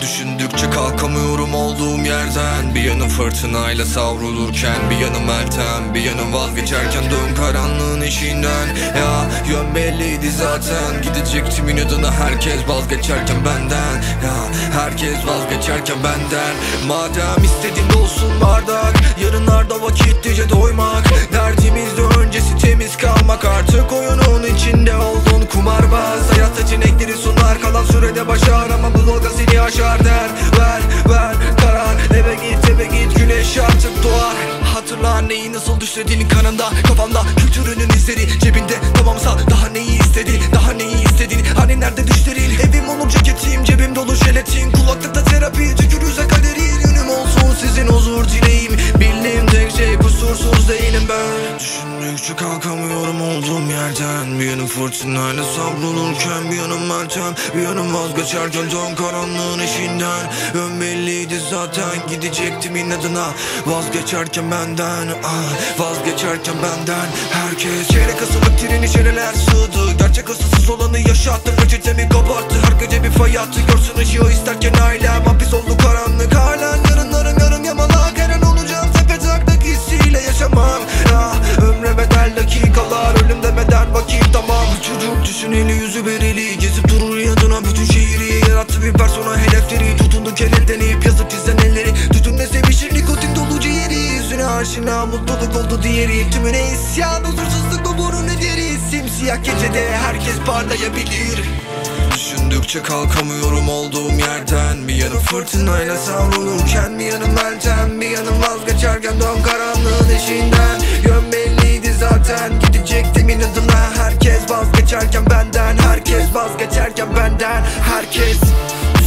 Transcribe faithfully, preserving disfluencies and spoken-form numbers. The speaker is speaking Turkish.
Düşündükçe kalkamıyorum olduğum yerden. Bir yanım fırtınayla savrulurken, bir yanım Meltem, bir yanım vazgeçerken dön karanlığın eşiğinden. Ya yön belliydi zaten, gidecektim inadına herkes vazgeçerken benden. Ya herkes vazgeçerken benden. Madem istediğin olsun bardak, yarınlarda vakitlice doymak, derdimizde öncesi temiz kalmak. Artık oyunun içinde oldun kumarbaz. Hayat seçenekleri sunar, kalan sürede başar ama bu dalga seni aşar der. Ver ver karar, eve git eve git, güneş artık doğar. Hatırla neyi nasıl düşlediğinin kanında, kafamda kültürünün izleri, cebinde tamamsa daha neyi istedin, daha neyi istedin, hani nerede düşlerin? Evim olup ceketim, cebim dolu jelatin, kulaklıkta terapi, tükürüze kaderi. Yönüm olsun sizin huzur dileğim, bildiğim tek şey kusursuz değilim ben. Düşündükçe kalkamıyorum olduğum yerden. Bir yanım fırtınayla savrulurken, bir yanım Meltem, bir yanım vazgeçerken dön karanlığın eşiğinden. Ön belliydi zaten, gidecektim inadına vazgeçerken benden. Ah, vazgeçerken benden herkes. Çeyrek asırlık treni çeneler sığdı, gerçek asılsız olanı yaşattı, peçetemi kapattı. Her gece bir fay attı, görsün ışığı isterken ailem. Hapis oldu karanlık halen, yarınlarım yarım yamalak. Her an olacağım tepetaklak hissiyle yaşamam. Ah, ömre bedel dakikalar, ölüm demeden vakit tamam. Çocuk düşüneli yüzü bereli, gezip durur yanına bütün şehri. Yarattı bir persona hedefleri, tutunduk el elden ip yazıp çizen elleri. Tütünle sevişir nikotin dolu ciğeri, yüzüne aşina mutluluk oldu diğeri. Tümüne isyan, huzursuzluk bu burun ederi. Simsiyah gecede herkes parlayabilir. Düşündükçe kalkamıyorum olduğum yerden. Bir yanım fırtınayla savrulurken, bir yanım Meltem, bir yanım vazgeçerken dön karanlığın eşiğinden. Yön belliydi zaten, gidecektim inadına herkes vazgeçerken benden. Herkes vazgeçerken benden, herkes.